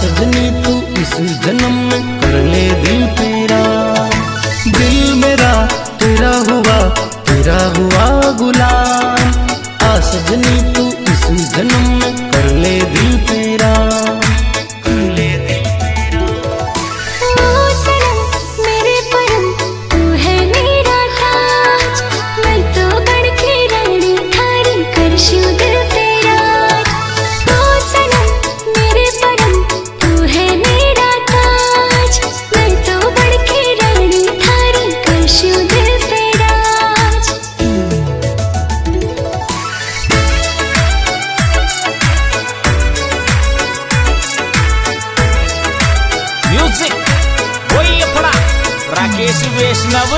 सजनी तू इस जन्म में कर ले दिल तेरा। दिल मेरा तेरा हुआ गुलाम। आ सजनी तू इस जन्म में कर ले दिल तेरा। म्यूजिक वही अपना राकेश वैष्णव।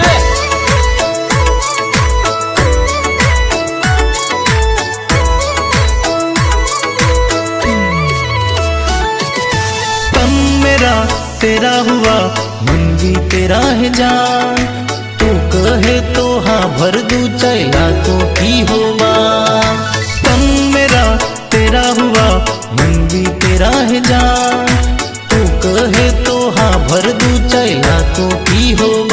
तन मेरा तेरा हुआ मन भी तेरा है जान। तू कहे तो हाँ भर दूं चला तो की होगा। तन मेरा तेरा हुआ मन भी तेरा है जान। तू कहे तो हाँ भर दूं चला तो की होगा।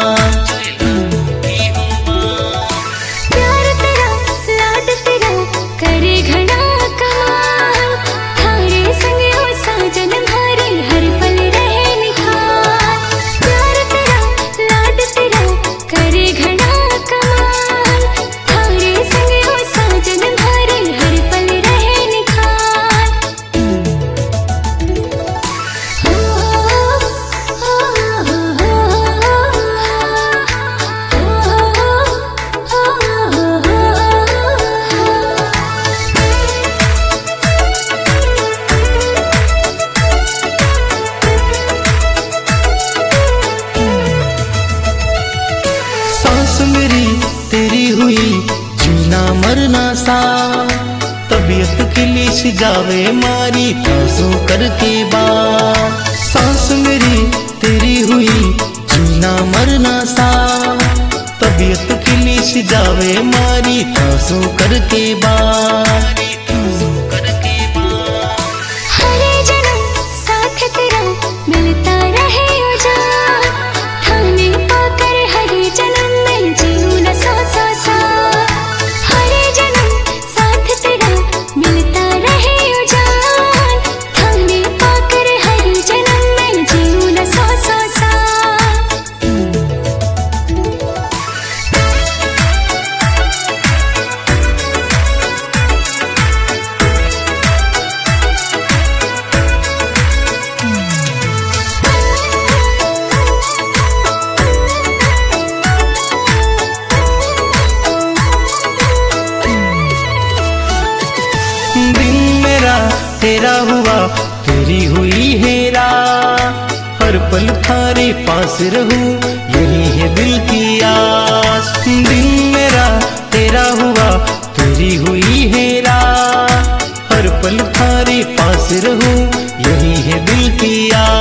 प्यार तेरा लाड तेरा करे घना कमाल। थारे संगे हो साजन भारे हर पल रहे निखार। प्यार तेरा लाड तेरा करे घना कमाल। थारे संगे हो साजन भारे हर पल रहे निखार। सांस मेरी तेरी हुई जीना मरना सा। तबीयत खिलिश जावे मारी तासू करके बात। सांस मेरी तेरी हुई जीना मरना सा। तबीयत खिलिश जावे मारी तासू करके बात। हरे जन्म साथ तेरा मिलता रहे ओ जान। हमें पाकर हरे जन्म में जीऊं न सौ सौ साल। हरे जन्म साथ तेरा मिलता रहे ओ जान। हमें पाकर हरे जन्म में जीऊं न सौ सौ साल। दिन मेरा तेरा हुआ तेरी हुई हेरा। हर पल थारे पास रहूं यही है दिल की आस। दिन मेरा तेरा हुआ तेरी हुई हेरा। हर पल थारे पास रहूं यही है दिल की आस।